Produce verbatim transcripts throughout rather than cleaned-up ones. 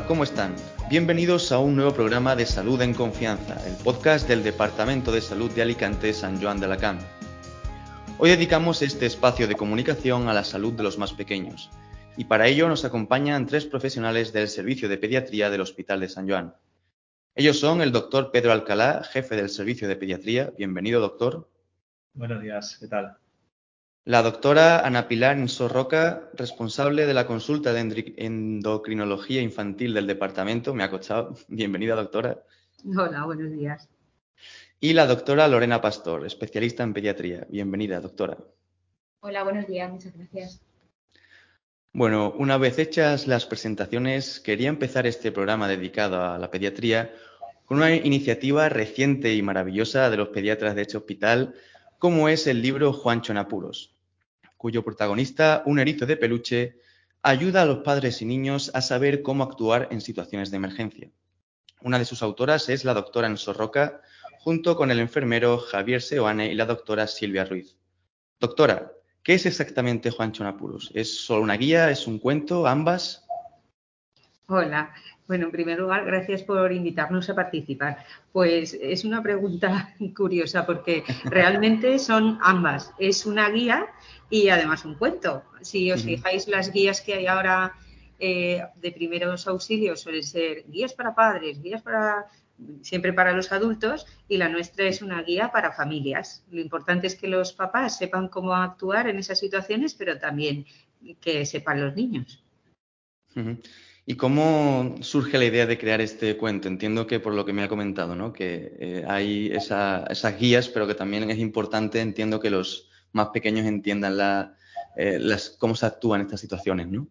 Hola, ¿cómo están? Bienvenidos a un nuevo programa de Salud en Confianza, el podcast del Departamento de Salud de Alicante San Joan de Alacant. Hoy dedicamos este espacio de comunicación a la salud de los más pequeños, y para ello nos acompañan tres profesionales del Servicio de Pediatría del Hospital de San Joan. Ellos son el doctor Pedro Alcalá, jefe del Servicio de Pediatría. Bienvenido, doctor. Buenos días, ¿qué tal? La doctora Ana Pilar Insó Roca, responsable de la consulta de endocrinología infantil del departamento. Me ha costado. Bienvenida, doctora. Hola, buenos días. Y la doctora Lorena Pastor, especialista en pediatría. Bienvenida, doctora. Hola, buenos días, muchas gracias. Bueno, una vez hechas las presentaciones, quería empezar este programa dedicado a la pediatría con una iniciativa reciente y maravillosa de los pediatras de este hospital, como es el libro Juancho en apuros, cuyo protagonista, un erizo de peluche, ayuda a los padres y niños a saber cómo actuar en situaciones de emergencia. Una de sus autoras es la doctora Insó Roca, junto con el enfermero Javier Seoane y la doctora Silvia Ruiz. Doctora, ¿qué es exactamente Juancho en apuros? ¿Es solo una guía? ¿Es un cuento? ¿Ambas? Hola. Bueno, en primer lugar, gracias por invitarnos a participar. Pues es una pregunta curiosa porque realmente son ambas. Es una guía y además un cuento. Si os fijáis, las guías que hay ahora eh, de primeros auxilios suelen ser guías para padres, guías para siempre para los adultos, y la nuestra es una guía para familias. Lo importante es que los papás sepan cómo actuar en esas situaciones, pero también que sepan los niños. Uh-huh. ¿Y cómo surge la idea de crear este cuento? Entiendo que por lo que me ha comentado, ¿no? Que eh, hay esa, esas guías, pero que también es importante, entiendo, que los más pequeños entiendan la, eh, las, cómo se actúa en estas situaciones, ¿no?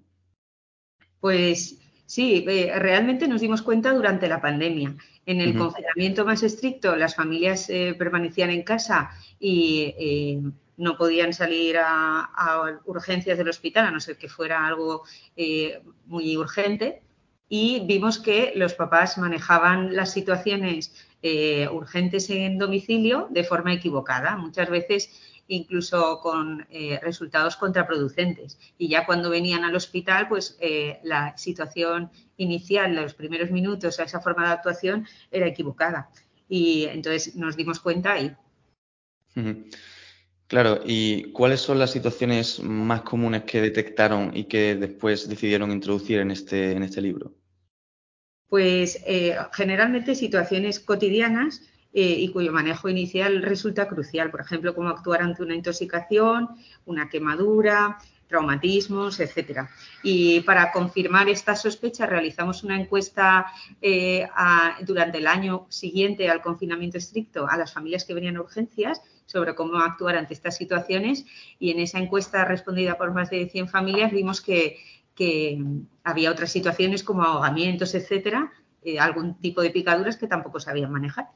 Pues sí, eh, realmente nos dimos cuenta durante la pandemia. En el uh-huh. confinamiento más estricto, las familias eh, permanecían en casa y eh, no podían salir a, a urgencias del hospital, a no ser que fuera algo eh, muy urgente. Y vimos que los papás manejaban las situaciones eh, urgentes en domicilio de forma equivocada. Muchas veces incluso con eh, resultados contraproducentes. Y ya cuando venían al hospital, pues eh, la situación inicial, los primeros minutos, esa forma de actuación era equivocada. Y entonces nos dimos cuenta ahí. Uh-huh. Claro, ¿y cuáles son las situaciones más comunes que detectaron y que después decidieron introducir en este, en este libro? Pues eh, generalmente situaciones cotidianas eh, y cuyo manejo inicial resulta crucial. Por ejemplo, cómo actuar ante una intoxicación, una quemadura, traumatismos, etcétera. Y para confirmar estas sospechas realizamos una encuesta eh, a, durante el año siguiente al confinamiento estricto a las familias que venían a urgencias sobre cómo actuar ante estas situaciones, y en esa encuesta respondida por más de cien familias vimos que que había otras situaciones como ahogamientos, etcétera, eh, algún tipo de picaduras que tampoco sabían manejar.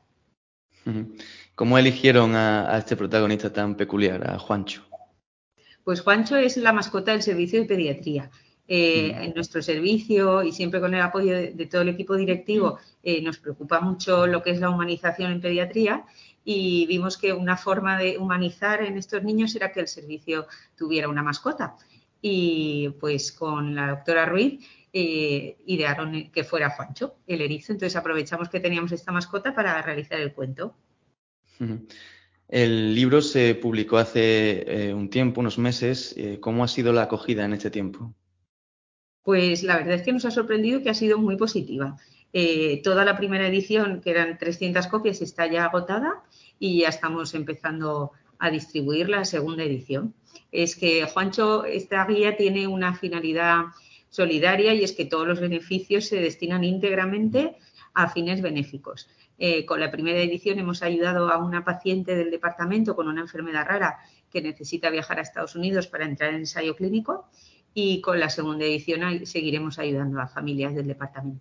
¿Cómo eligieron a, a este protagonista tan peculiar, a Juancho? Pues Juancho es la mascota del servicio de pediatría. Eh, uh-huh. En nuestro servicio y siempre con el apoyo de, de todo el equipo directivo eh, nos preocupa mucho lo que es la humanización en pediatría, y vimos que una forma de humanizar en estos niños era que el servicio tuviera una mascota. Y pues con la doctora Ruiz eh, idearon que fuera Juancho, el erizo. Entonces aprovechamos que teníamos esta mascota para realizar el cuento. Uh-huh. El libro se publicó hace eh, un tiempo, unos meses. Eh, ¿Cómo ha sido la acogida en este tiempo? Pues la verdad es que nos ha sorprendido que ha sido muy positiva. Eh, toda la primera edición, que eran trescientas copias, está ya agotada y ya estamos empezando a distribuir la segunda edición. Es que Juancho, esta guía tiene una finalidad solidaria, y es que todos los beneficios se destinan íntegramente a fines benéficos. Eh, con la primera edición hemos ayudado a una paciente del departamento con una enfermedad rara que necesita viajar a Estados Unidos para entrar en ensayo clínico, y con la segunda edición seguiremos ayudando a familias del departamento.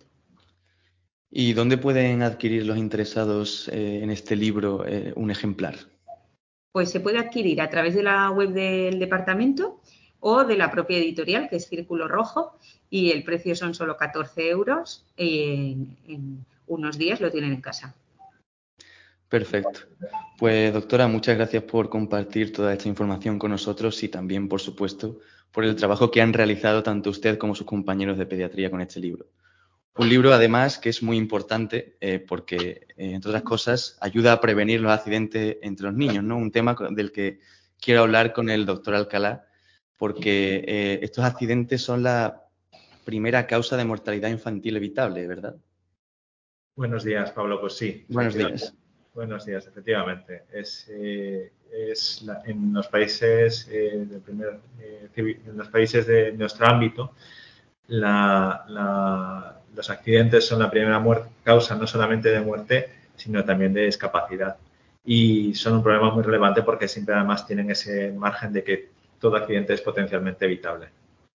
¿Y dónde pueden adquirir los interesados eh, en este libro eh, un ejemplar? Pues se puede adquirir a través de la web del departamento o de la propia editorial, que es Círculo Rojo, y el precio son solo catorce euros. En, en unos días lo tienen en casa. Perfecto. Pues doctora, muchas gracias por compartir toda esta información con nosotros y también, por supuesto, por el trabajo que han realizado tanto usted como sus compañeros de pediatría con este libro. Un libro, además, que es muy importante eh, porque, eh, entre otras cosas, ayuda a prevenir los accidentes entre los niños, ¿no? Un tema del que quiero hablar con el doctor Alcalá, porque eh, estos accidentes son la primera causa de mortalidad infantil evitable, ¿verdad? Buenos días, Pablo. Pues sí. Buenos días. Buenos días, efectivamente. Es, eh, es la, en los países eh, del primer, eh, en los países de nuestro ámbito, la, la, los accidentes son la primera muerte, causa no solamente de muerte, sino también de discapacidad. Y son un problema muy relevante porque siempre además tienen ese margen de que todo accidente es potencialmente evitable.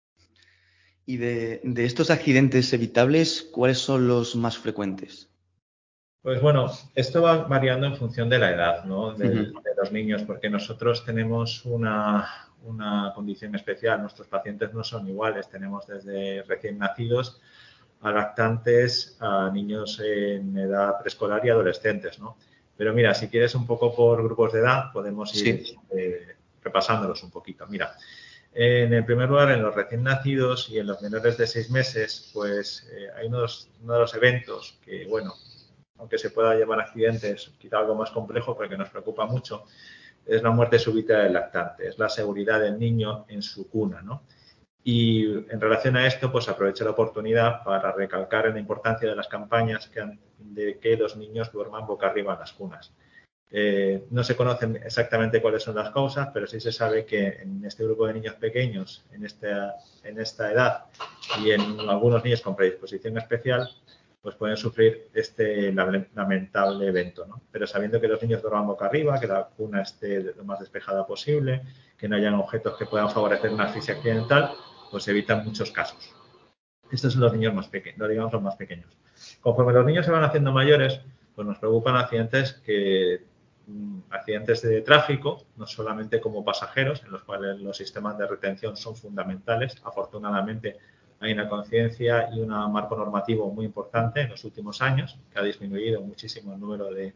Y de, de estos accidentes evitables, ¿cuáles son los más frecuentes? Pues bueno, esto va variando en función de la edad, ¿no? de, Uh-huh. de los niños, porque nosotros tenemos una, una condición especial. Nuestros pacientes no son iguales. Tenemos desde recién nacidos a lactantes, a niños en edad preescolar y adolescentes, ¿no? Pero mira, si quieres un poco por grupos de edad, podemos ir Sí. eh, repasándolos un poquito. Mira, en el primer lugar, en los recién nacidos y en los menores de seis meses, pues eh, hay unos, uno de los eventos que, bueno, aunque se pueda llamar accidentes, quizá algo más complejo porque nos preocupa mucho, es la muerte súbita del lactante, es la seguridad del niño en su cuna, ¿no? Y en relación a esto, pues aprovecho la oportunidad para recalcar la importancia de las campañas que han, de que los niños duerman boca arriba en las cunas. Eh, no se conocen exactamente cuáles son las causas, pero sí se sabe que en este grupo de niños pequeños, en esta, en esta edad y en algunos niños con predisposición especial, pues pueden sufrir este lamentable evento, ¿no? Pero sabiendo que los niños duerman boca arriba, que la cuna esté lo más despejada posible, que no hayan objetos que puedan favorecer una asfixia accidental, pues se evitan muchos casos. Estos son los niños más pequeños, no digamos los más pequeños. Conforme los niños se van haciendo mayores, pues nos preocupan accidentes que accidentes de tráfico, no solamente como pasajeros, en los cuales los sistemas de retención son fundamentales. Afortunadamente hay una conciencia y un marco normativo muy importante en los últimos años, que ha disminuido muchísimo el número de,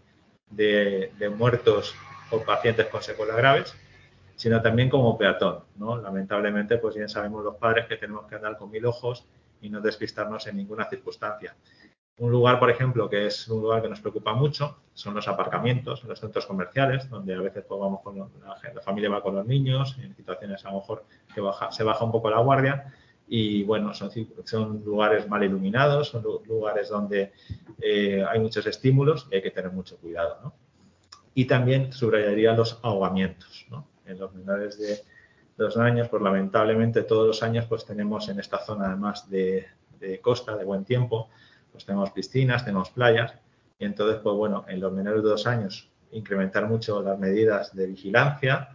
de, de muertos o pacientes con secuelas graves, sino también como peatón, ¿no? Lamentablemente, pues bien sabemos los padres que tenemos que andar con mil ojos y no despistarnos en ninguna circunstancia. Un lugar, por ejemplo, que es un lugar que nos preocupa mucho, son los aparcamientos, los centros comerciales, donde a veces pues, vamos con los, la, la familia va con los niños, en situaciones a lo mejor que baja, se baja un poco la guardia y bueno, son, son lugares mal iluminados, son lugares donde eh, hay muchos estímulos y hay que tener mucho cuidado, ¿no? Y también subrayaría los ahogamientos, ¿no? En los menores de dos años, pues lamentablemente todos los años pues tenemos en esta zona además de, de costa, de buen tiempo, pues tenemos piscinas, tenemos playas y entonces, pues bueno, en los menores de dos años incrementar mucho las medidas de vigilancia,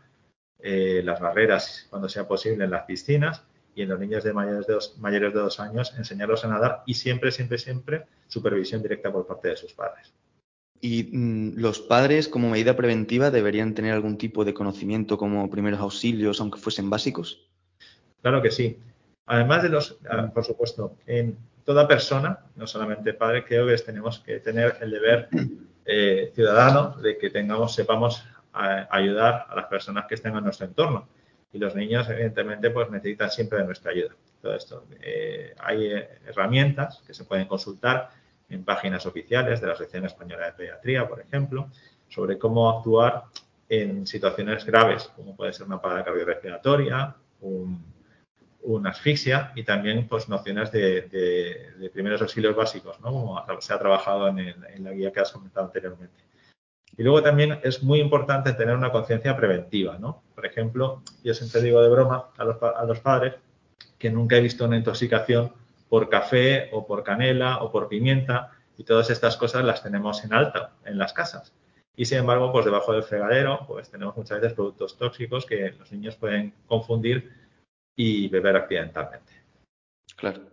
eh, las barreras cuando sea posible en las piscinas y en los niños de mayores de, dos, mayores de dos años enseñarlos a nadar y siempre, siempre, siempre supervisión directa por parte de sus padres. ¿Y mmm, los padres, como medida preventiva, deberían tener algún tipo de conocimiento como primeros auxilios, aunque fuesen básicos? Claro que sí. Además de los, por supuesto, en toda persona, no solamente padre, creo que tenemos que tener el deber eh, ciudadano de que tengamos, sepamos a, ayudar a las personas que estén en nuestro entorno. Y los niños, evidentemente, pues necesitan siempre de nuestra ayuda. Todo esto. Eh, hay herramientas que se pueden consultar en páginas oficiales de la Asociación Española de Pediatría, por ejemplo, sobre cómo actuar en situaciones graves, como puede ser una parada cardiorrespiratoria, un una asfixia y también pues nociones de, de, de primeros auxilios básicos, ¿no? Como se ha trabajado en, el, en la guía que has comentado anteriormente. Y luego también es muy importante tener una conciencia preventiva, ¿no? Por ejemplo, yo siempre digo de broma a los, a los padres que nunca he visto una intoxicación por café o por canela o por pimienta y todas estas cosas las tenemos en alta en las casas. Y sin embargo, pues debajo del fregadero pues tenemos muchas veces productos tóxicos que los niños pueden confundir y beber accidentalmente. Claro.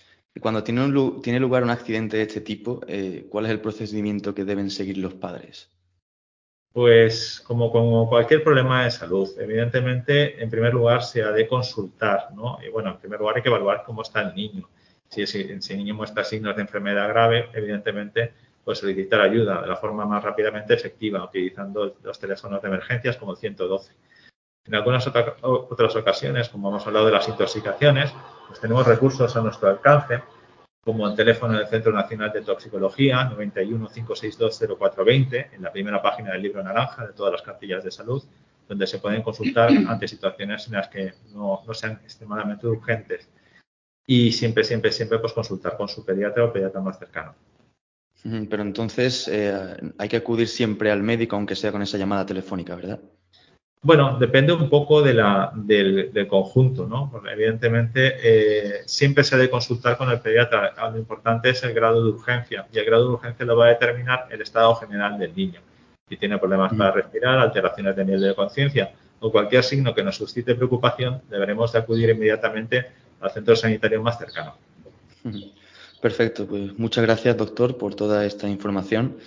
Y cuando tiene, un, tiene lugar un accidente de este tipo, eh, ¿cuál es el procedimiento que deben seguir los padres? Pues como, como cualquier problema de salud, evidentemente, en primer lugar se ha de consultar, ¿no? Y bueno, en primer lugar hay que evaluar cómo está el niño. Si, si, si el niño muestra signos de enfermedad grave, evidentemente, pues solicitar ayuda de la forma más rápidamente efectiva, utilizando los teléfonos de emergencias como el ciento doce. En algunas otra, otras ocasiones, como hemos hablado de las intoxicaciones, pues tenemos recursos a nuestro alcance como el teléfono del Centro Nacional de Toxicología, noventa y uno, cinco seis dos, cero cuatro veinte, en la primera página del libro naranja de todas las cartillas de salud, donde se pueden consultar ante situaciones en las que no, no sean extremadamente urgentes. Y siempre, siempre, siempre pues consultar con su pediatra o pediatra más cercano. Pero entonces eh, hay que acudir siempre al médico, aunque sea con esa llamada telefónica, ¿verdad? Bueno, depende un poco de la, del, del conjunto, ¿no? Porque evidentemente eh, siempre se debe consultar con el pediatra. Lo importante es el grado de urgencia y el grado de urgencia lo va a determinar el estado general del niño. Si tiene problemas para respirar, alteraciones de nivel de conciencia o cualquier signo que nos suscite preocupación, deberemos de acudir inmediatamente al centro sanitario más cercano. Perfecto, pues muchas gracias, doctor, por toda esta información.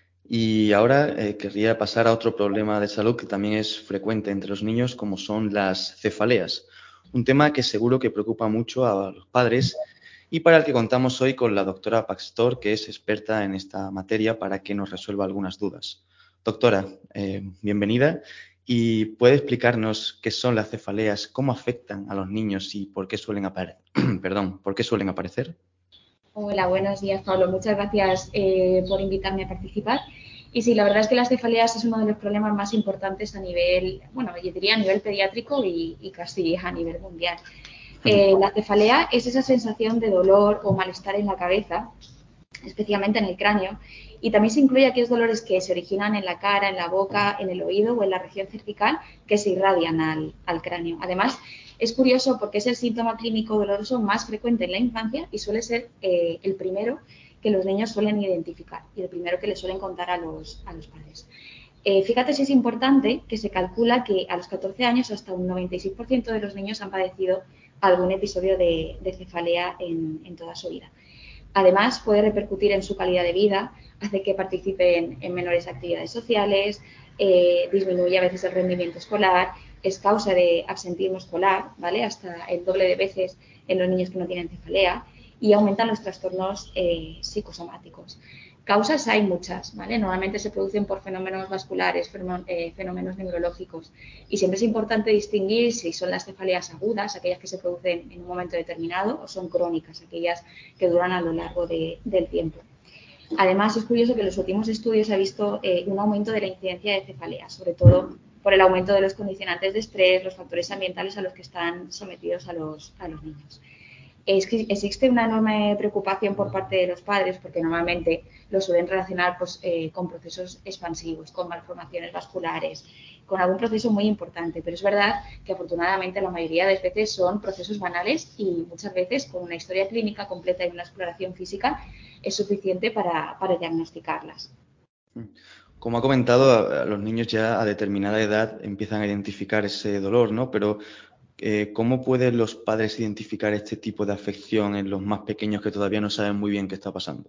Y ahora eh, querría pasar a otro problema de salud que también es frecuente entre los niños, como son las cefaleas. Un tema que seguro que preocupa mucho a los padres y para el que contamos hoy con la doctora Pastor, que es experta en esta materia, para que nos resuelva algunas dudas. Doctora, eh, bienvenida. ¿Y puede explicarnos qué son las cefaleas, cómo afectan a los niños y por qué suelen aparecer? Perdón, ¿por qué suelen aparecer? Hola, buenos días, Pablo. Muchas gracias eh, por invitarme a participar. Y sí, la verdad es que las cefaleas es uno de los problemas más importantes a nivel, bueno, yo diría a nivel pediátrico y, y casi a nivel mundial. Eh, la cefalea es esa sensación de dolor o malestar en la cabeza, especialmente en el cráneo, y también se incluye aquellos dolores que se originan en la cara, en la boca, en el oído o en la región cervical que se irradian al, al cráneo. Además, es curioso porque es el síntoma clínico doloroso más frecuente en la infancia y suele ser eh, el primero que los niños suelen identificar y el primero que les suelen contar a los, a los padres. Eh, fíjate si es importante que se calcula que a los catorce años hasta un noventa y seis por ciento de los niños han padecido algún episodio de, de cefalea en, en toda su vida. Además, puede repercutir en su calidad de vida, hace que participen en menores actividades sociales, eh, disminuye a veces el rendimiento escolar, es causa de absentismo escolar, ¿vale? Hasta el doble de veces en los niños que no tienen cefalea y aumentan los trastornos eh, psicosomáticos. Causas hay muchas, ¿vale? Normalmente se producen por fenómenos vasculares, fenómenos neurológicos y siempre es importante distinguir si son las cefaleas agudas, aquellas que se producen en un momento determinado, o son crónicas, aquellas que duran a lo largo de, del tiempo. Además, es curioso que en los últimos estudios se ha visto eh, un aumento de la incidencia de cefaleas, sobre todo por el aumento de los condicionantes de estrés, los factores ambientales a los que están sometidos a los, a los niños. Es que existe una enorme preocupación por parte de los padres porque normalmente lo suelen relacionar pues, eh, con procesos expansivos, con malformaciones vasculares, con algún proceso muy importante, pero es verdad que afortunadamente la mayoría de las veces son procesos banales y muchas veces con una historia clínica completa y una exploración física es suficiente para, para diagnosticarlas. Como ha comentado, los niños ya a determinada edad empiezan a identificar ese dolor, ¿no? Pero Eh, ¿cómo pueden los padres identificar este tipo de afección en los más pequeños que todavía no saben muy bien qué está pasando?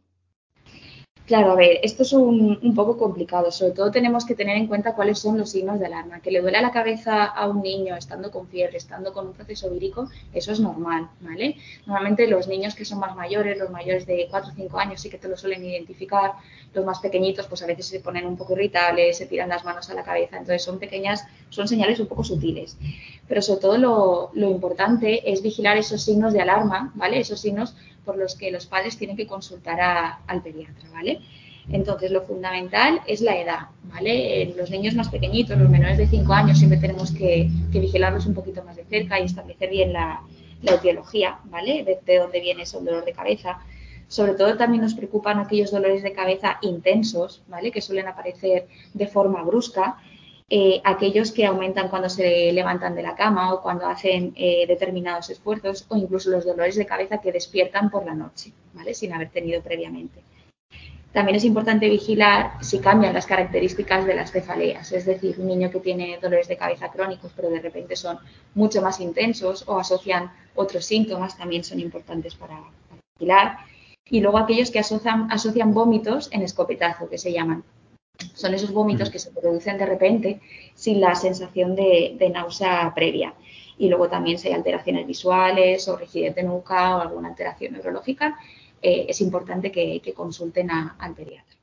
Claro, a ver, esto es un, un poco complicado. Sobre todo tenemos que tener en cuenta cuáles son los signos de alarma. Que le duele la cabeza a un niño estando con fiebre, estando con un proceso vírico, eso es normal, ¿vale? Normalmente los niños que son más mayores, los mayores de cuatro o cinco años sí que te lo suelen identificar. Los más pequeñitos pues a veces se ponen un poco irritables, se tiran las manos a la cabeza. Entonces son pequeñas, son señales un poco sutiles. Pero sobre todo lo, lo importante es vigilar esos signos de alarma, ¿vale? Esos signos por los que los padres tienen que consultar a, al pediatra, ¿vale? Entonces, lo fundamental es la edad, ¿vale? En los niños más pequeñitos, los menores de cinco años, siempre tenemos que, que vigilarlos un poquito más de cerca y establecer bien la, la etiología, ¿vale? De, de dónde viene ese dolor de cabeza. Sobre todo también nos preocupan aquellos dolores de cabeza intensos, ¿vale? Que suelen aparecer de forma brusca. Eh, aquellos que aumentan cuando se levantan de la cama o cuando hacen eh, determinados esfuerzos o incluso los dolores de cabeza que despiertan por la noche, ¿vale? Sin haber tenido previamente. También es importante vigilar si cambian las características de las cefaleas, es decir, un niño que tiene dolores de cabeza crónicos pero de repente son mucho más intensos o asocian otros síntomas también son importantes para, para vigilar. Y luego aquellos que asocian, asocian vómitos en escopetazo, que se llaman. Son esos vómitos que se producen de repente sin la sensación de, de náusea previa. Y luego también si hay alteraciones visuales o rigidez de nuca o alguna alteración neurológica, eh, es importante que, que consulten a, al pediatra.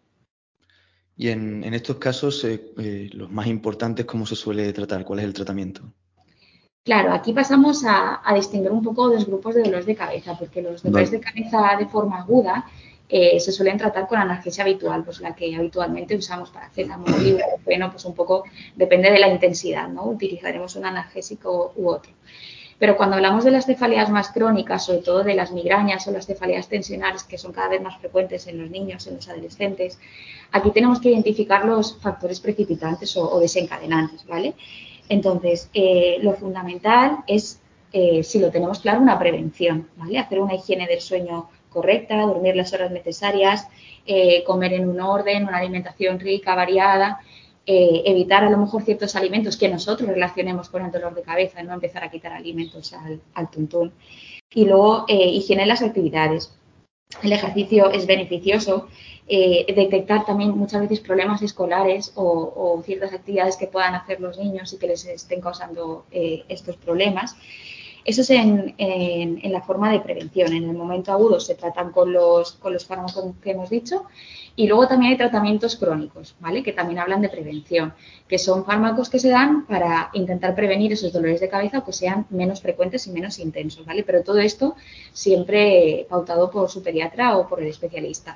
Y en, en estos casos, eh, eh, los más importantes, ¿cómo se suele tratar? ¿Cuál es el tratamiento? Claro, aquí pasamos a, a distinguir un poco los grupos de dolores de cabeza, porque los dolores Vale. de cabeza de forma aguda eh, se suelen tratar con analgesia habitual, pues la que habitualmente usamos para paracetamol, ibuprofeno, pues un poco depende de la intensidad, ¿no? Utilizaremos un analgésico u otro. Pero cuando hablamos de las cefaleas más crónicas, sobre todo de las migrañas o las cefaleas tensionales, que son cada vez más frecuentes en los niños, en los adolescentes, aquí tenemos que identificar los factores precipitantes o, o desencadenantes, ¿vale? Entonces, eh, lo fundamental es, eh, si lo tenemos claro, una prevención, ¿vale? Hacer una higiene del sueño correcta, dormir las horas necesarias, eh, comer en un orden, una alimentación rica, variada, eh, evitar a lo mejor ciertos alimentos que nosotros relacionemos con el dolor de cabeza, no empezar a quitar alimentos al, al tuntún. Y luego, eh, higiene en las actividades. El ejercicio es beneficioso. Eh, detectar también muchas veces problemas escolares o, o, ciertas actividades que puedan hacer los niños y que les estén causando eh, estos problemas. Eso es en, en, en, la forma de prevención. En el momento agudo se tratan con los, con los fármacos que hemos dicho y luego también hay tratamientos crónicos, ¿vale? Que también hablan de prevención, que son fármacos que se dan para intentar prevenir esos dolores de cabeza o que sean menos frecuentes y menos intensos, ¿vale? Pero todo esto siempre pautado por su pediatra o por el especialista.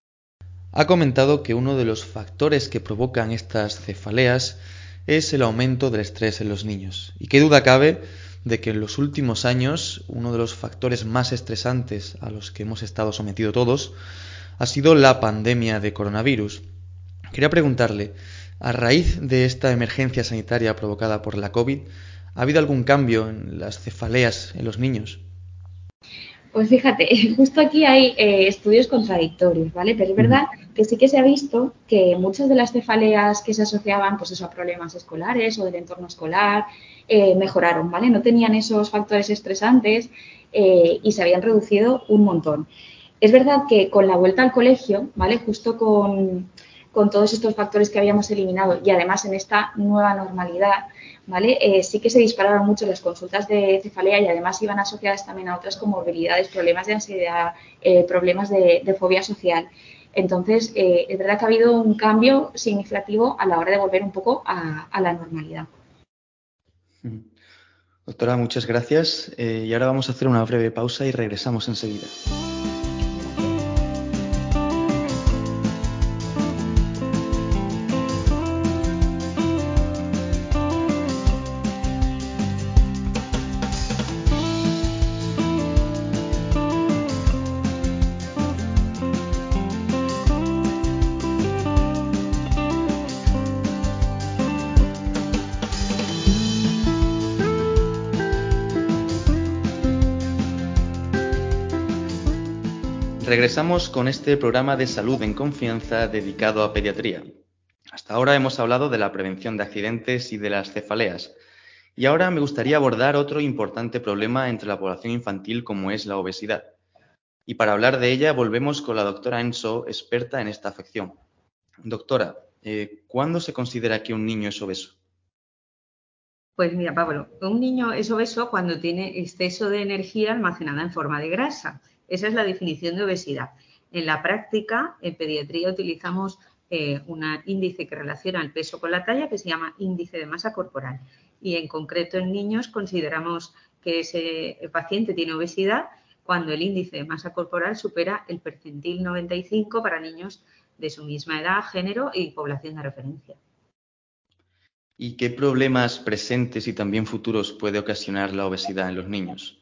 Ha comentado que uno de los factores que provocan estas cefaleas es el aumento del estrés en los niños. Y qué duda cabe de que en los últimos años uno de los factores más estresantes a los que hemos estado sometidos todos ha sido la pandemia de coronavirus. Quería preguntarle, a raíz de esta emergencia sanitaria provocada por la COVID, ¿ha habido algún cambio en las cefaleas en los niños? Pues fíjate, justo aquí hay eh, estudios contradictorios, ¿vale? Pero es verdad que sí que se ha visto que muchas de las cefaleas que se asociaban, pues eso, a problemas escolares o del entorno escolar, eh, mejoraron, ¿vale? No tenían esos factores estresantes eh, y se habían reducido un montón. Es verdad que con la vuelta al colegio, ¿vale? Justo con, con todos estos factores que habíamos eliminado y además en esta nueva normalidad, ¿vale? Eh, sí que se dispararon mucho las consultas de cefalea y además iban asociadas también a otras comorbilidades, problemas de ansiedad, eh, problemas de, de fobia social. Entonces, eh, es verdad que ha habido un cambio significativo a la hora de volver un poco a, a la normalidad. Doctora, muchas gracias. Eh, y ahora vamos a hacer una breve pausa y regresamos enseguida. Regresamos con este programa de salud en confianza dedicado a pediatría. Hasta ahora hemos hablado de la prevención de accidentes y de las cefaleas. Y ahora me gustaría abordar otro importante problema entre la población infantil como es la obesidad. Y para hablar de ella volvemos con la doctora Enso, experta en esta afección. Doctora, eh, ¿cuándo se considera que un niño es obeso? Pues mira, Pablo, un niño es obeso cuando tiene exceso de energía almacenada en forma de grasa. Esa es la definición de obesidad. En la práctica, en pediatría utilizamos eh, un índice que relaciona el peso con la talla que se llama índice de masa corporal. Y en concreto en niños consideramos que ese paciente tiene obesidad cuando el índice de masa corporal supera el percentil noventa y cinco para niños de su misma edad, género y población de referencia. ¿Y qué problemas presentes y también futuros puede ocasionar la obesidad en los niños?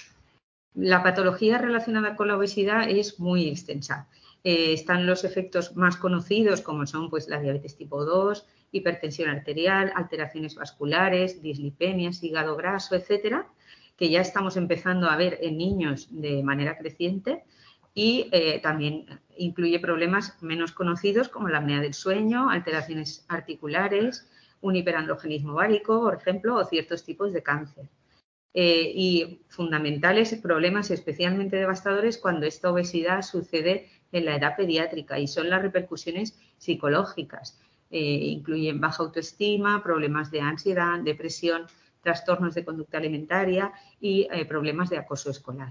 La patología relacionada con la obesidad es muy extensa. Eh, están los efectos más conocidos como son pues, la diabetes tipo dos, hipertensión arterial, alteraciones vasculares, dislipemias, hígado graso, etcétera, que ya estamos empezando a ver en niños de manera creciente y eh, también incluye problemas menos conocidos como la apnea del sueño, alteraciones articulares, un hiperandrogenismo ovárico, por ejemplo, o ciertos tipos de cáncer. Eh, y fundamentales problemas especialmente devastadores cuando esta obesidad sucede en la edad pediátrica y son las repercusiones psicológicas. Eh, incluyen baja autoestima, problemas de ansiedad, depresión, trastornos de conducta alimentaria y eh, problemas de acoso escolar.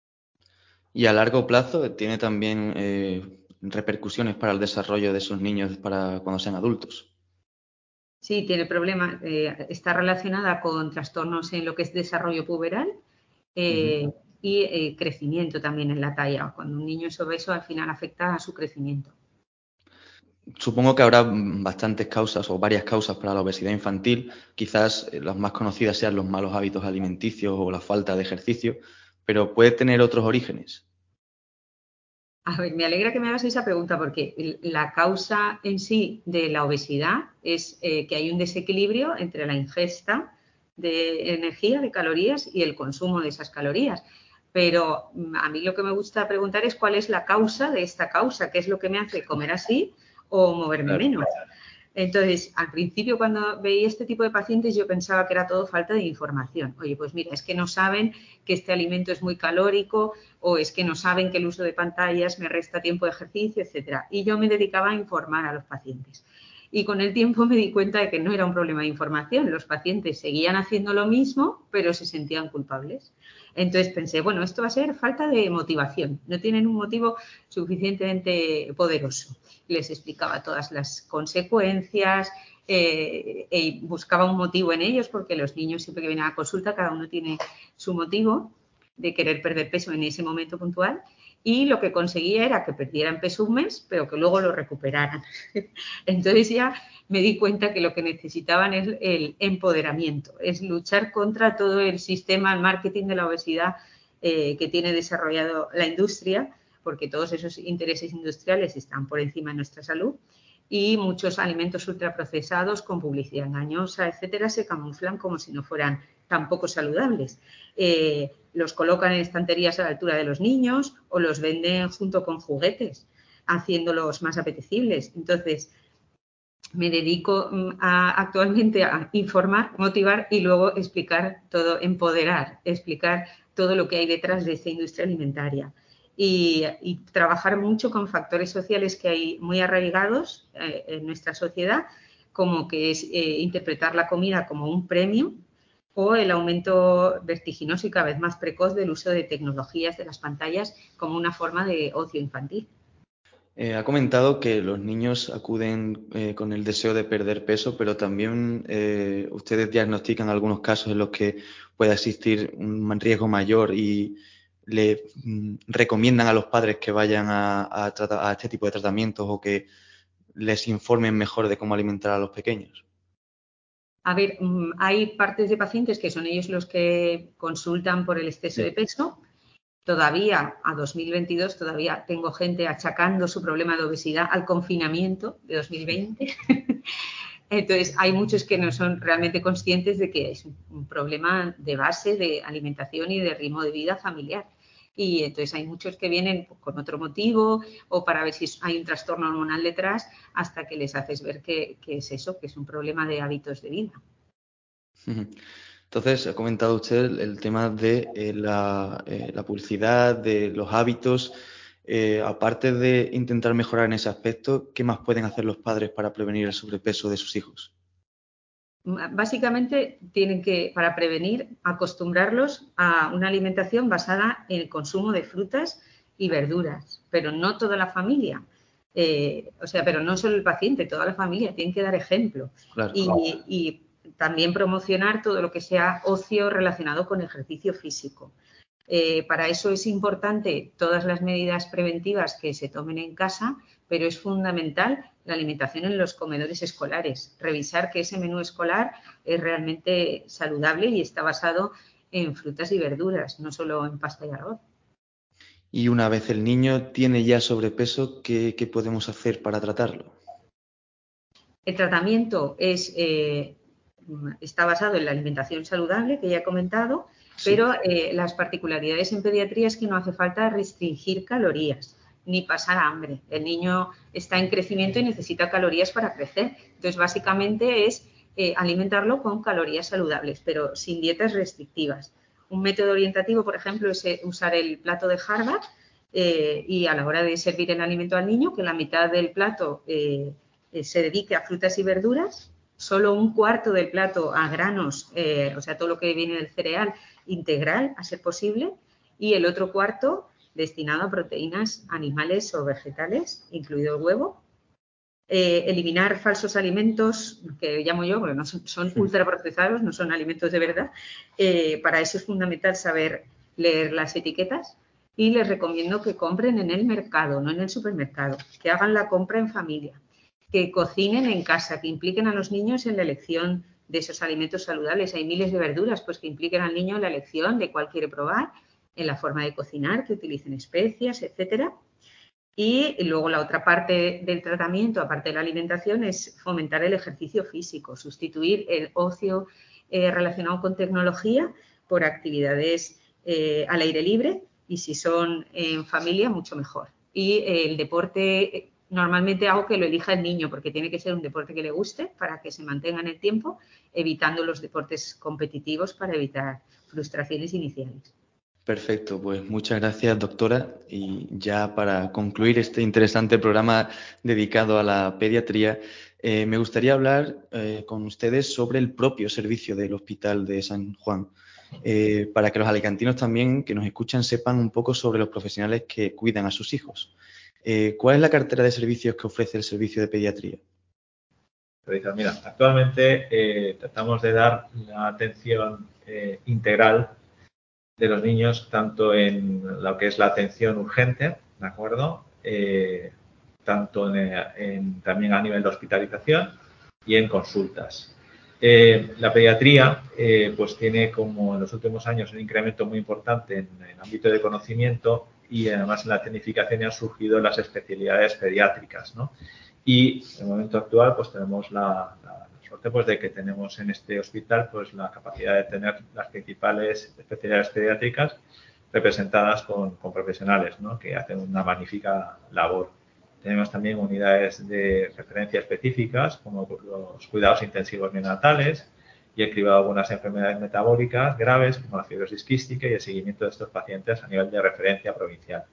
Y a largo plazo tiene también eh, repercusiones para el desarrollo de esos niños para cuando sean adultos. Sí, tiene problemas. Eh, está relacionada con trastornos en lo que es desarrollo puberal eh, uh-huh. y eh, crecimiento también en la talla. Cuando un niño es obeso, al final afecta a su crecimiento. Supongo que habrá bastantes causas o varias causas para la obesidad infantil. Quizás las más conocidas sean los malos hábitos alimenticios o la falta de ejercicio, pero ¿puede tener otros orígenes? A ver, me alegra que me hagas esa pregunta porque la causa en sí de la obesidad es eh, que hay un desequilibrio entre la ingesta de energía, de calorías y el consumo de esas calorías. Pero a mí lo que me gusta preguntar es cuál es la causa de esta causa, qué es lo que me hace comer así o moverme claro. menos. Entonces, al principio cuando veía este tipo de pacientes yo pensaba que era todo falta de información. Oye, pues mira, es que no saben que este alimento es muy calórico o es que no saben que el uso de pantallas me resta tiempo de ejercicio, etcétera. Y yo me dedicaba a informar a los pacientes. Y con el tiempo me di cuenta de que no era un problema de información. Los pacientes seguían haciendo lo mismo, pero se sentían culpables. Entonces pensé, bueno, esto va a ser falta de motivación. No tienen un motivo suficientemente poderoso. Les explicaba todas las consecuencias eh, y buscaba un motivo en ellos, porque los niños siempre que vienen a consulta, cada uno tiene su motivo de querer perder peso en ese momento puntual. Y lo que conseguía era que perdieran peso un mes, pero que luego lo recuperaran. Entonces ya me di cuenta que lo que necesitaban es el empoderamiento, es luchar contra todo el sistema, el marketing de la obesidad eh, que tiene desarrollado la industria, porque todos esos intereses industriales están por encima de nuestra salud y muchos alimentos ultraprocesados con publicidad engañosa, etcétera, se camuflan como si no fueran tampoco saludables. Eh, los colocan en estanterías a la altura de los niños o los venden junto con juguetes, haciéndolos más apetecibles. Entonces, me dedico a, actualmente a informar, motivar y luego explicar todo, empoderar, explicar todo lo que hay detrás de esta industria alimentaria. Y, y trabajar mucho con factores sociales que hay muy arraigados eh, en nuestra sociedad, como que es eh, interpretar la comida como un premio o el aumento vertiginoso y cada vez más precoz del uso de tecnologías, de las pantallas, como una forma de ocio infantil. Eh, ha comentado que los niños acuden eh, con el deseo de perder peso, pero también eh, ustedes diagnostican algunos casos en los que pueda existir un riesgo mayor y le mm, recomiendan a los padres que vayan a, a, a este tipo de tratamientos o que les informen mejor de cómo alimentar a los pequeños. A ver, hay partes de pacientes que son ellos los que consultan por el exceso sí. de peso. Todavía, a dos mil veintidós, todavía tengo gente achacando su problema de obesidad al confinamiento de dos mil veinte. Entonces, hay muchos que no son realmente conscientes de que es un problema de base de alimentación y de ritmo de vida familiar. Y entonces hay muchos que vienen con otro motivo o para ver si hay un trastorno hormonal detrás hasta que les haces ver que, que es eso, que es un problema de hábitos de vida. Entonces, ha comentado usted el, el tema de eh, la, eh, la publicidad, de los hábitos. Eh, aparte de intentar mejorar en ese aspecto, ¿qué más pueden hacer los padres para prevenir el sobrepeso de sus hijos? Básicamente tienen que, para prevenir, acostumbrarlos a una alimentación basada en el consumo de frutas y verduras, pero no toda la familia. Eh, o sea, pero no solo el paciente, toda la familia, tienen que dar ejemplo. Claro. Y, y también promocionar todo lo que sea ocio relacionado con ejercicio físico. Eh, para eso es importante todas las medidas preventivas que se tomen en casa, pero es fundamental la alimentación en los comedores escolares. Revisar que ese menú escolar es realmente saludable y está basado en frutas y verduras, no solo en pasta y arroz. Y una vez el niño tiene ya sobrepeso, ¿qué, qué podemos hacer para tratarlo? El tratamiento es, eh, está basado en la alimentación saludable, que ya he comentado, sí. pero eh, las particularidades en pediatría es que no hace falta restringir calorías ni pasar hambre. El niño está en crecimiento y necesita calorías para crecer. Entonces, básicamente es eh, alimentarlo con calorías saludables, pero sin dietas restrictivas. Un método orientativo, por ejemplo, es usar el plato de Harvard eh, y a la hora de servir el alimento al niño, que la mitad del plato eh, se dedique a frutas y verduras, solo un cuarto del plato a granos, eh, o sea, todo lo que viene del cereal integral, a ser posible, y el otro cuarto destinado a proteínas animales o vegetales, incluido el huevo, Eh, eliminar falsos alimentos, que llamo yo, porque no son, son ultraprocesados, no son alimentos de verdad. Eh, para eso es fundamental saber leer las etiquetas y les recomiendo que compren en el mercado, no en el supermercado, que hagan la compra en familia, que cocinen en casa, que impliquen a los niños en la elección de esos alimentos saludables. Hay miles de verduras, pues que impliquen al niño en la elección de cuál quiere probar, en la forma de cocinar, que utilicen especias, etcétera. Y luego la otra parte del tratamiento, aparte de la alimentación, es fomentar el ejercicio físico, sustituir el ocio eh, relacionado con tecnología por actividades eh, al aire libre y si son en familia, mucho mejor. Y eh, el deporte, normalmente hago que lo elija el niño porque tiene que ser un deporte que le guste para que se mantenga en el tiempo, evitando los deportes competitivos para evitar frustraciones iniciales. Perfecto, pues muchas gracias, doctora. Y ya para concluir este interesante programa dedicado a la pediatría, eh, me gustaría hablar eh, con ustedes sobre el propio servicio del Hospital de San Juan, eh, para que los alicantinos también que nos escuchan sepan un poco sobre los profesionales que cuidan a sus hijos. Eh, ¿Cuál es la cartera de servicios que ofrece el servicio de pediatría? Mira, actualmente eh, tratamos de dar una atención eh, integral de los niños, tanto en lo que es la atención urgente, ¿de acuerdo? Eh, tanto en, en, también a nivel de hospitalización y en consultas. Eh, la pediatría eh, pues tiene como en los últimos años un incremento muy importante en el ámbito de conocimiento y además en la tecnificación han surgido las especialidades pediátricas, ¿no? Y en el momento actual pues tenemos la, la suerte pues de que tenemos en este hospital pues la capacidad de tener las principales especialidades pediátricas representadas con, con profesionales, ¿no? Que hacen una magnífica labor. Tenemos también unidades de referencia específicas como los cuidados intensivos neonatales y el cribado de algunas enfermedades metabólicas graves como la fibrosis quística y el seguimiento de estos pacientes a nivel de referencia provincial.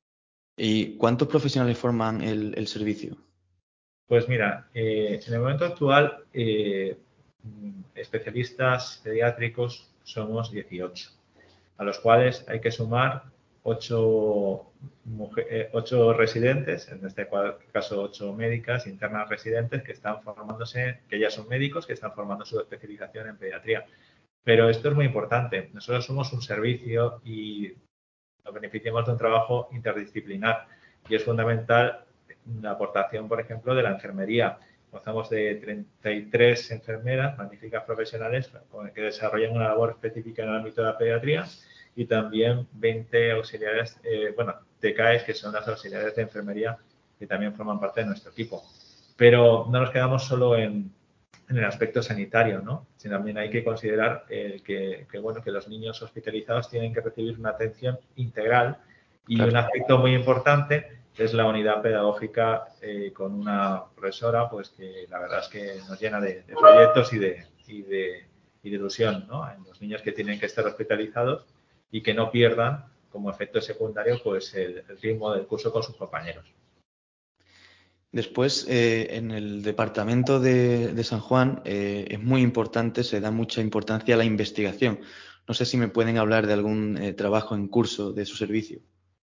¿Y cuántos profesionales forman el, el servicio? Pues mira, eh, en el momento actual, eh, especialistas pediátricos somos dieciocho, a los cuales hay que sumar ocho, mujer, ocho residentes, en este caso ocho médicas internas residentes que están formándose, que ya son médicos, que están formando su especialización en pediatría. Pero esto es muy importante. Nosotros somos un servicio y nos beneficiamos de un trabajo interdisciplinar y es fundamental la aportación, por ejemplo, de la enfermería. Gozamos de treinta y tres enfermeras, magníficas profesionales, que desarrollan una labor específica en el ámbito de la pediatría y también veinte auxiliares, eh, bueno, T K Es, que son las auxiliares de enfermería, que también forman parte de nuestro equipo. Pero no nos quedamos solo en, en el aspecto sanitario, ¿no? Sino también hay que considerar eh, que, que, bueno, que los niños hospitalizados tienen que recibir una atención integral y claro. Un aspecto muy importante es la unidad pedagógica eh, con una profesora, pues que la verdad es que nos llena de, de proyectos y de, y, de, y de ilusión, ¿no? En los niños que tienen que estar hospitalizados y que no pierdan como efecto secundario pues el, el ritmo del curso con sus compañeros. Después, eh, en el departamento de, de San Juan eh, es muy importante, se da mucha importancia a la investigación. No sé si me pueden hablar de algún eh, trabajo en curso de su servicio.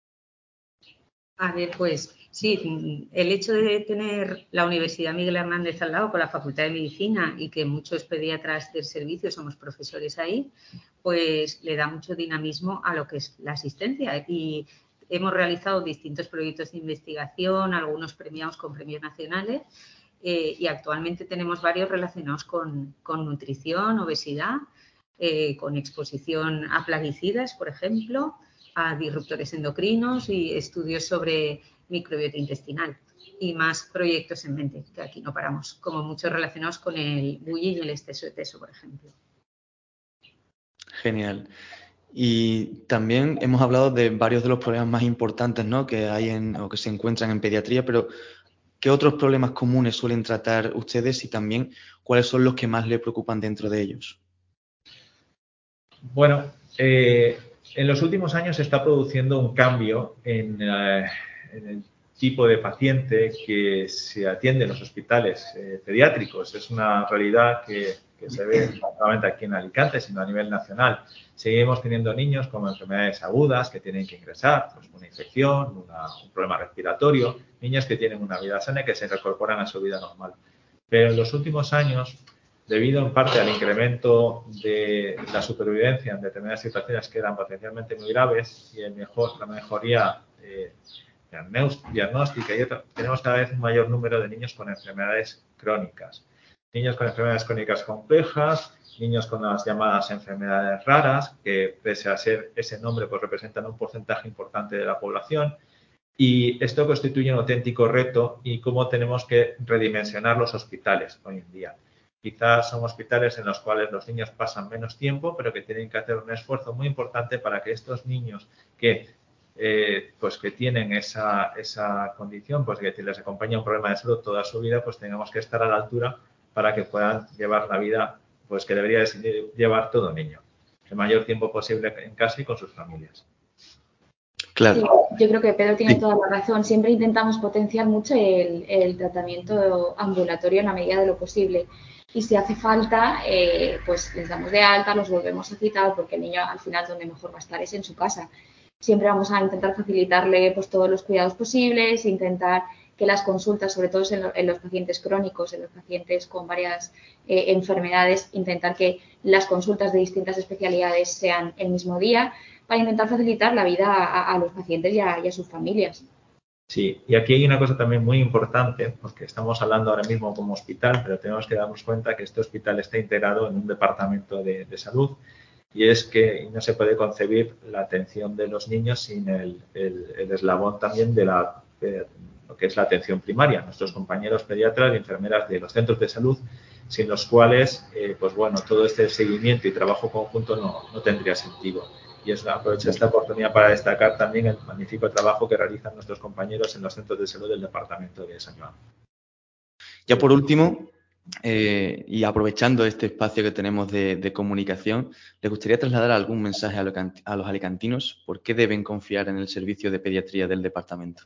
A ver, pues sí, el hecho de tener la Universidad Miguel Hernández al lado con la Facultad de Medicina y que muchos pediatras del servicio somos profesores ahí, pues le da mucho dinamismo a lo que es la asistencia. Y hemos realizado distintos proyectos de investigación, algunos premiados con premios nacionales eh, y actualmente tenemos varios relacionados con, con nutrición, obesidad, eh, con exposición a plaguicidas, por ejemplo, a disruptores endocrinos y estudios sobre microbiota intestinal y más proyectos en mente, que aquí no paramos, como muchos relacionados con el bullying y el exceso de peso, por ejemplo. Genial. Y también hemos hablado de varios de los problemas más importantes, ¿no?, que hay en, o que se encuentran en pediatría, pero ¿qué otros problemas comunes suelen tratar ustedes y también cuáles son los que más le preocupan dentro de ellos? Bueno, eh, en los últimos años se está produciendo un cambio en, eh, en el tipo de paciente que se atiende en los hospitales eh, pediátricos. Es una realidad que que se ve no solamente aquí en Alicante, sino a nivel nacional. Seguimos teniendo niños con enfermedades agudas que tienen que ingresar, pues una infección, una, un problema respiratorio, niños que tienen una vida sana y que se reincorporan a su vida normal. Pero en los últimos años, debido en parte al incremento de la supervivencia en determinadas situaciones que eran potencialmente muy graves y el mejor, la mejoría eh, diagnóstica y otra, tenemos cada vez un mayor número de niños con enfermedades crónicas. Niños con enfermedades crónicas complejas, niños con las llamadas enfermedades raras, que pese a ser ese nombre, pues representan un porcentaje importante de la población. Y esto constituye un auténtico reto y cómo tenemos que redimensionar los hospitales hoy en día. Quizás son hospitales en los cuales los niños pasan menos tiempo, pero que tienen que hacer un esfuerzo muy importante para que estos niños que, eh, pues que tienen esa, esa condición, pues que les acompaña un problema de salud toda su vida, pues tengamos que estar a la altura para que puedan llevar la vida pues que debería llevar todo niño, el mayor tiempo posible en casa y con sus familias. Claro. Sí, yo creo que Pedro tiene sí. toda la razón. Siempre intentamos potenciar mucho el, el tratamiento ambulatorio en la medida de lo posible. Y si hace falta, eh, pues les damos de alta, los volvemos a citar, porque el niño al final donde mejor va a estar es en su casa. Siempre vamos a intentar facilitarle pues todos los cuidados posibles, intentar que las consultas, sobre todo en, lo, en los pacientes crónicos, en los pacientes con varias eh, enfermedades, intentar que las consultas de distintas especialidades sean el mismo día, para intentar facilitar la vida a, a los pacientes y a, y a sus familias. Sí, y aquí hay una cosa también muy importante, porque estamos hablando ahora mismo como hospital, pero tenemos que darnos cuenta que este hospital está integrado en un departamento de, de salud y es que no se puede concebir la atención de los niños sin el, el, el eslabón también de, la, de lo que es la atención primaria. Nuestros compañeros pediatras y enfermeras de los centros de salud, sin los cuales, eh, pues bueno, todo este seguimiento y trabajo conjunto no, no tendría sentido. Y es, aprovecho esta oportunidad para destacar también el magnífico trabajo que realizan nuestros compañeros en los centros de salud del departamento de San Joan. Ya por último, eh, y aprovechando este espacio que tenemos de, de comunicación, ¿les gustaría trasladar algún mensaje a, lo, a los alicantinos? ¿Por qué deben confiar en el servicio de pediatría del departamento?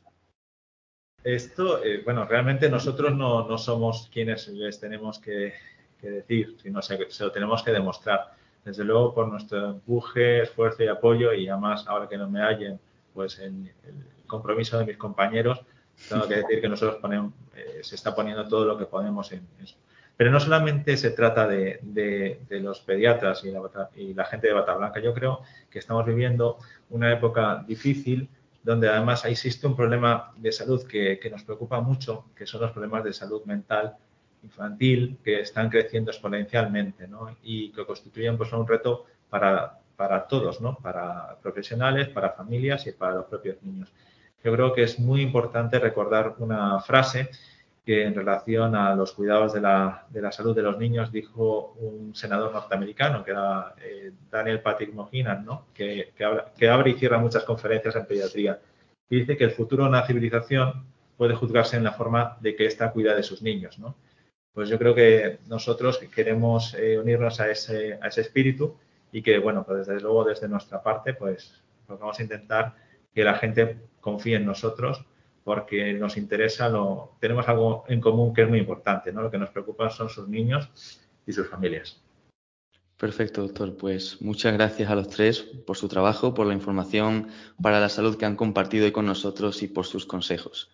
Esto, eh, bueno, realmente nosotros no, no somos quienes les tenemos que, que decir, sino se, se lo tenemos que demostrar. Desde luego, por nuestro empuje, esfuerzo y apoyo, y además, ahora que no me hallen, pues en el compromiso de mis compañeros, tengo que decir que nosotros ponemos, eh, se está poniendo todo lo que podemos en eso. Pero no solamente se trata de, de, de los pediatras y la, y la gente de Bata Blanca. Yo creo que estamos viviendo una época difícil, donde además existe un problema de salud que, que nos preocupa mucho, que son los problemas de salud mental infantil, que están creciendo exponencialmente, ¿no? Y que constituyen pues, un reto para, para todos, ¿no? Para profesionales, para familias y para los propios niños. Yo creo que es muy importante recordar una frase que en relación a los cuidados de la, de la salud de los niños dijo un senador norteamericano, que era eh, Daniel Patrick Moynihan, ¿no? que, que, habla, que abre y cierra muchas conferencias en pediatría. Y dice que el futuro de una civilización puede juzgarse en la forma de que ésta cuida de sus niños, ¿no? Pues yo creo que nosotros queremos eh, unirnos a ese, a ese espíritu y que, bueno, pues desde luego desde nuestra parte, pues, pues vamos a intentar que la gente confíe en nosotros porque nos interesa, lo, tenemos algo en común que es muy importante, ¿no? Lo que nos preocupa son sus niños y sus familias. Perfecto, doctor. Pues muchas gracias a los tres por su trabajo, por la información para la salud que han compartido hoy con nosotros y por sus consejos.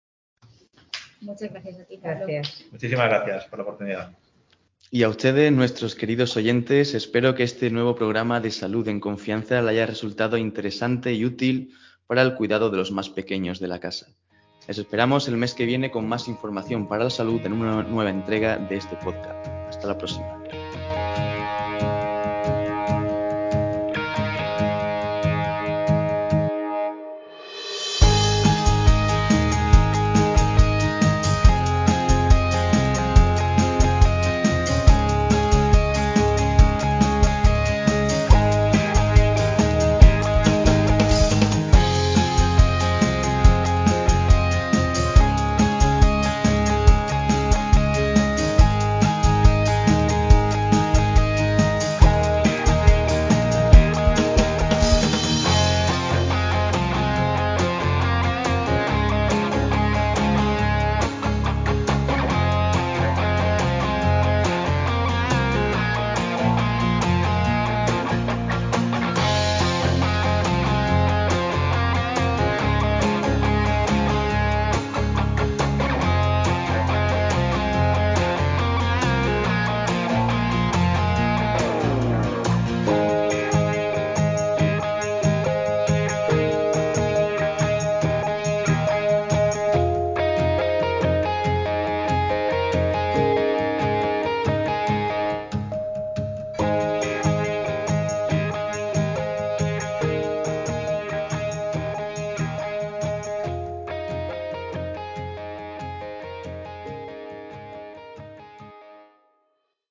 Muchas gracias a ti, Gracias. Muchísimas gracias por la oportunidad. Y a ustedes, nuestros queridos oyentes, espero que este nuevo programa de Salud en Confianza le haya resultado interesante y útil para el cuidado de los más pequeños de la casa. Les esperamos el mes que viene con más información para la salud en una nueva entrega de este podcast. Hasta la próxima.